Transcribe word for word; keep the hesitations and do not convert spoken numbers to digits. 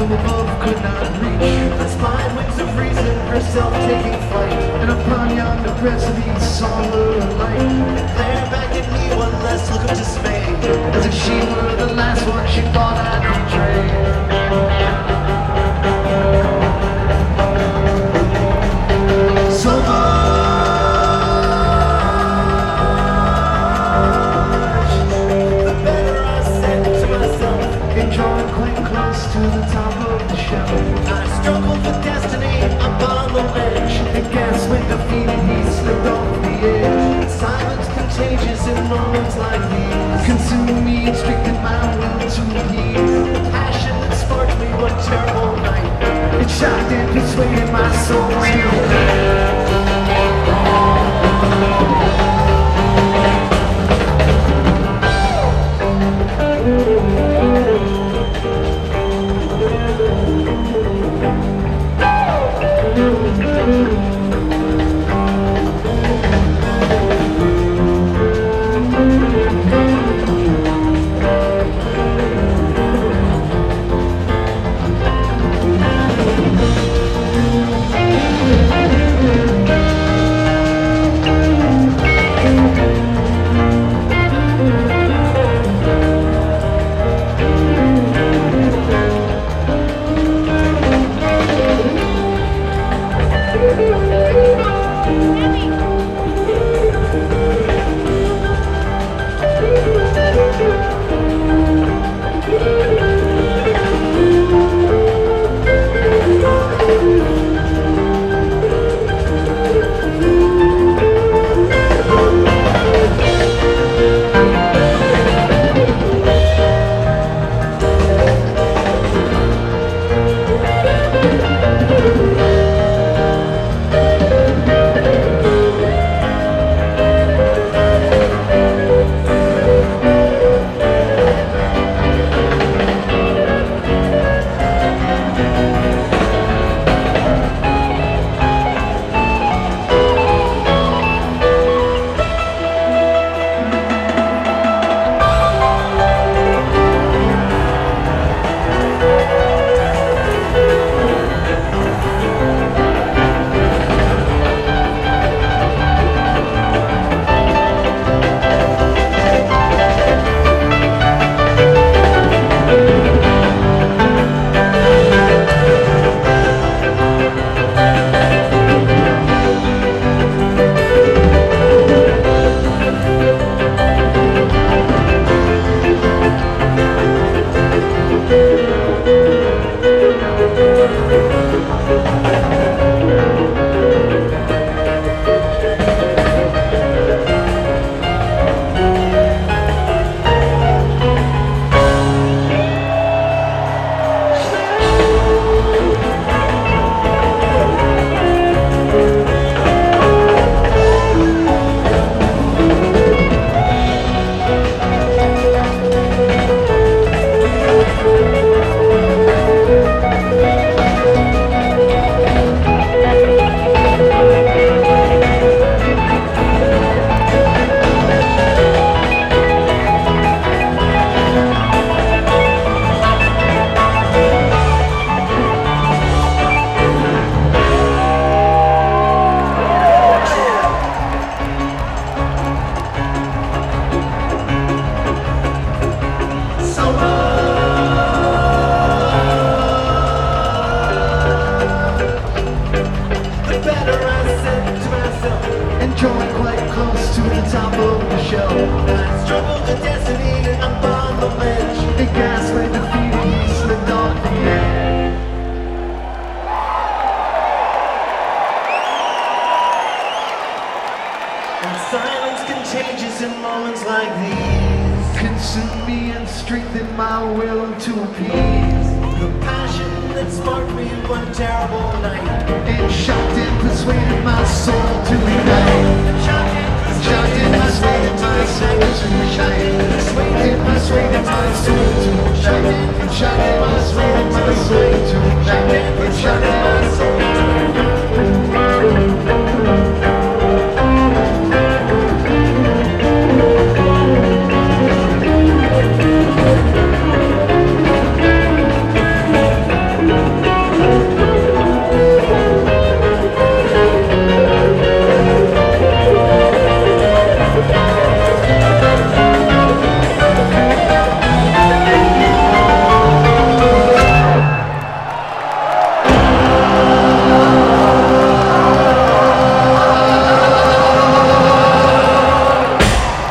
from above could not reach. The spine wings of reason, herself taking flight, and upon yonder precipice saw her light. There back at me one last look of dismay, as if she were the last one she thought I'd betray. So much, the better I said to myself, in drawing quite close to the top of the shelf. I struggled with destiny upon the ledge, and gas when defeated he slipped off the edge. Silence contagious in moments like these, consumed me and stricted my will to appease. The passion that sparked me one terrible night, it shocked and persuaded my soul to silence contagious in moments like these, consume me and strengthen my will to appease the passion that sparked me one terrible night, and shocked and persuaded my soul to ignite, shocked and persuaded my